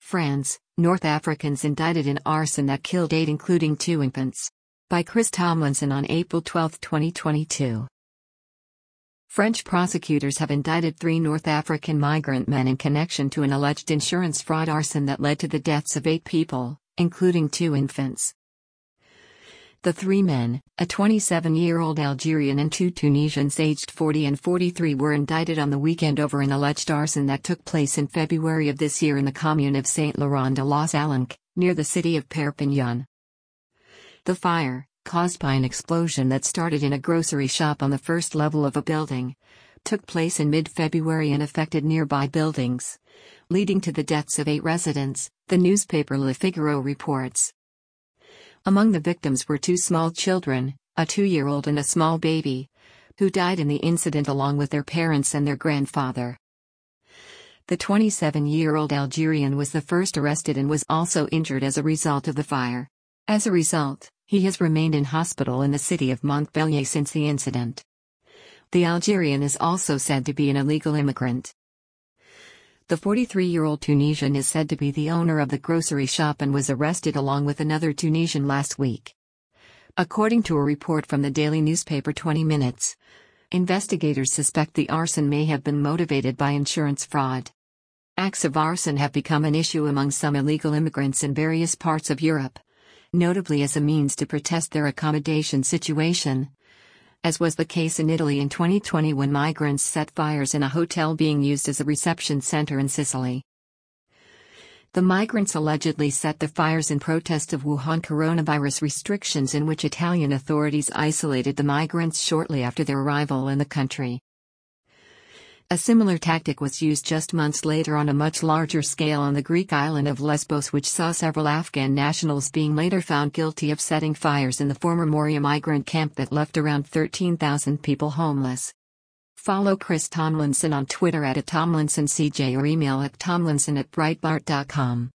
France, North Africans indicted in arson that killed 8 including 2 infants. By Chris Tomlinson on April 12, 2022. French prosecutors have indicted 3 North African migrant men in connection to an alleged insurance fraud arson that led to the deaths of 8 people, including 2 infants. The 3 men, a 27-year-old Algerian and 2 Tunisians aged 40 and 43, were indicted on the weekend over an alleged arson that took place in February of this year in the commune of Saint-Laurent-de-Los-Alenques, near the city of Perpignan. The fire, caused by an explosion that started in a grocery shop on the first level of a building, took place in mid-February and affected nearby buildings, leading to the deaths of 8 residents, the newspaper Le Figaro reports. Among the victims were 2 small children, a 2-year-old and a small baby, who died in the incident along with their parents and their grandfather. The 27-year-old Algerian was the first arrested and was also injured as a result of the fire. As a result, he has remained in hospital in the city of Montpellier since the incident. The Algerian is also said to be an illegal immigrant. The 43-year-old Tunisian is said to be the owner of the grocery shop and was arrested along with another Tunisian last week. According to a report from the daily newspaper 20 Minutes, investigators suspect the arson may have been motivated by insurance fraud. Acts of arson have become an issue among some illegal immigrants in various parts of Europe, notably as a means to protest their accommodation situation, as was the case in Italy in 2020 when migrants set fires in a hotel being used as a reception center in Sicily. The migrants allegedly set the fires in protest of Wuhan coronavirus restrictions, in which Italian authorities isolated the migrants shortly after their arrival in the country. A similar tactic was used just months later on a much larger scale on the Greek island of Lesbos, which saw several Afghan nationals being later found guilty of setting fires in the former Moria migrant camp that left around 13,000 people homeless. Follow Chris Tomlinson on Twitter @TomlinsonCJ or email at tomlinson@breitbart.com.